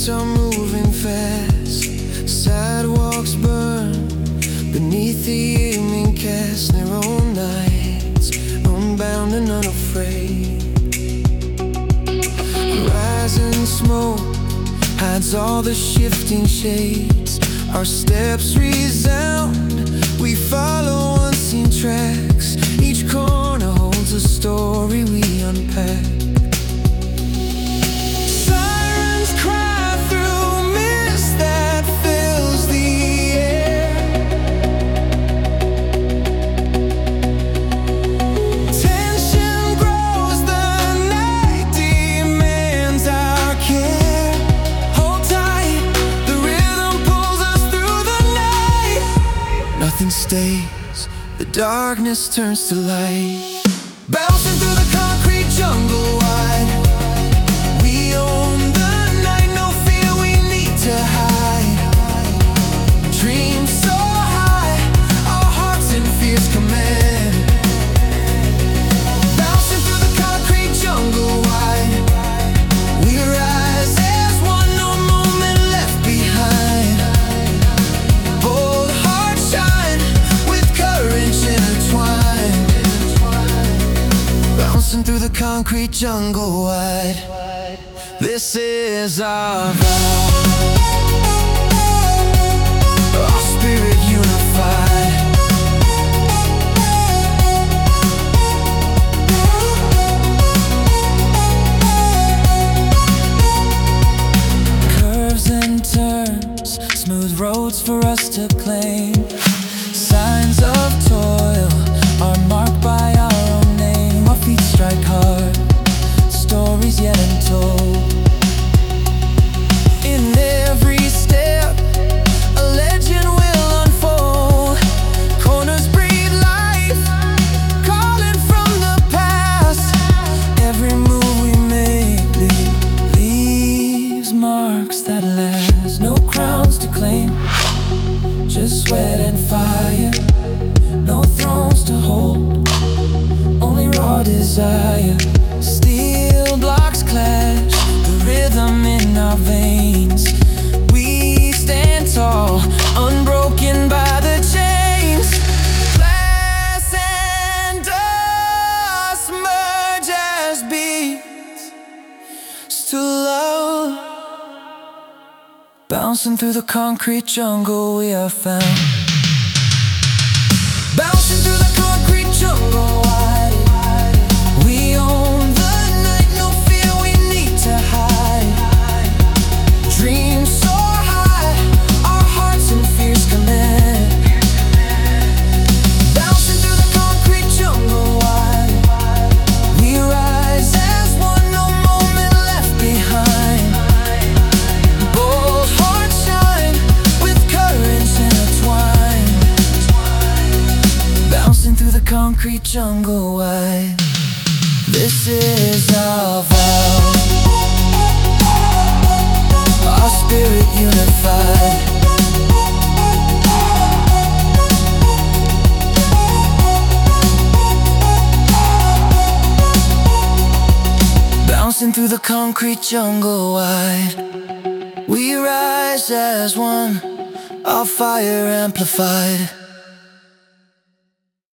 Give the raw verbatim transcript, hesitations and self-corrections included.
Streets are moving fast, sidewalks burn beneath the evening cast. Their own nights, unbound and unafraid. Rising smoke hides all the shifting shades. Our steps resound, we follow unseen tracks. Each corner holds a story we unpack. Sirens cry through mist that fills the air. Tension grows, the night demands our care. Hold tight, the rhythm pulls us through the night. Nothing stays, the darkness turns to light. Bouncing through the concrete jungle wide, we own the night, no fear we need to hide. Dreams so high, our hearts in fierce command. Bouncing through the concrete jungle wide, we rise as one, no moment left behind. Bold hearts shine with courage intertwined. Bouncing through the concrete jungle wide, this is our vow. Our spirit unified. Curves and turns, smooth roads for us to claim. Signs of toil are marked by our own name. Our feet strike hard, stories yet untold. In every step, a legend will unfold. Corners breathe life, calling from the past. Every move we make leave, leaves marks that last. No crowns to claim, just sweat and fire. No thrones to hold, only raw desire. Steel blocks clash, the rhythm in our veins. We stand tall, unbroken by the chains. Glass and dust merge as beats to love. Bouncing through the concrete jungle we are found. Bouncing through the concrete jungle wide, we own the night, no fear we need to hide. Dreams so high, our hearts in fierce command. Bouncing through the concrete jungle wide, we rise as one, no moment left behind. Bold hearts shine with courage intertwined. Bouncing through the concrete jungle wide, this is our vow. Our spirit unified. Bouncing through the concrete jungle wide, we rise as one, our fire amplified.